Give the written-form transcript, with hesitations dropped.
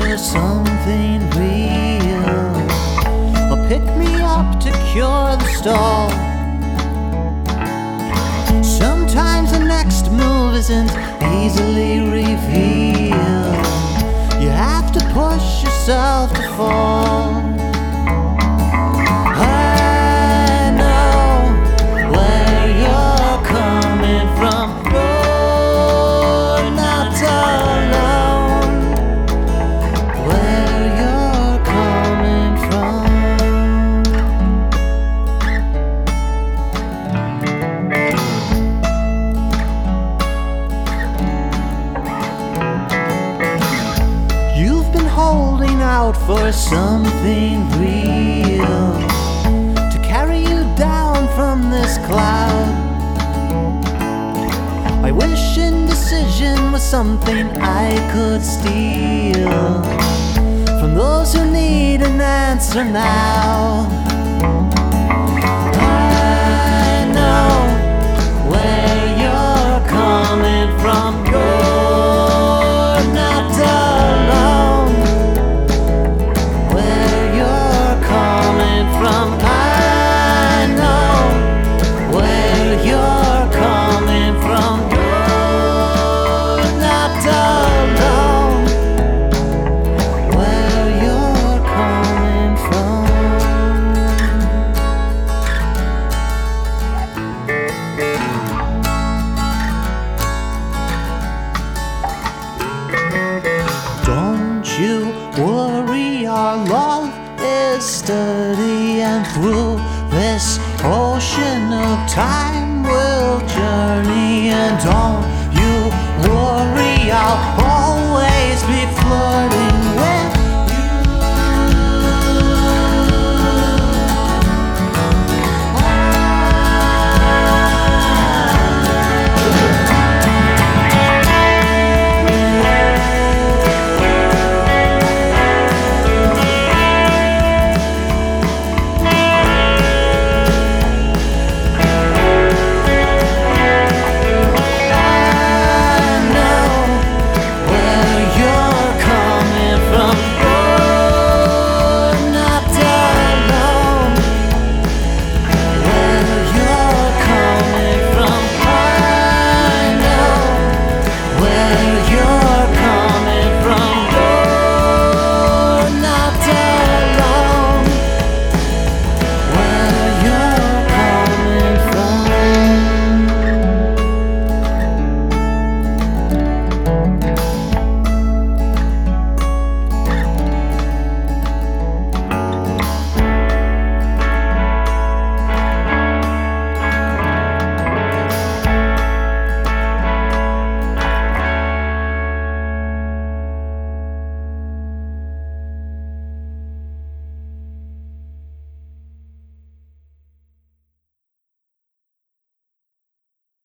for something real, or pick me up to cure the stall. Sometimes the next move isn't easily revealed. You have to push yourself to fall. I know where you're coming from. You're not alone. Where you're coming from. You've been holding out for something real to carry you down from this cloud. I wish indecision was something I could steal from those who need an answer now. I know where you're coming from. You're not alone. Where you're coming from. I know where you're coming from. You're not alone. Where you're coming from. Don't you worry, our love is sturdy, and through this ocean of time we'll journey. And don't you worry, I'll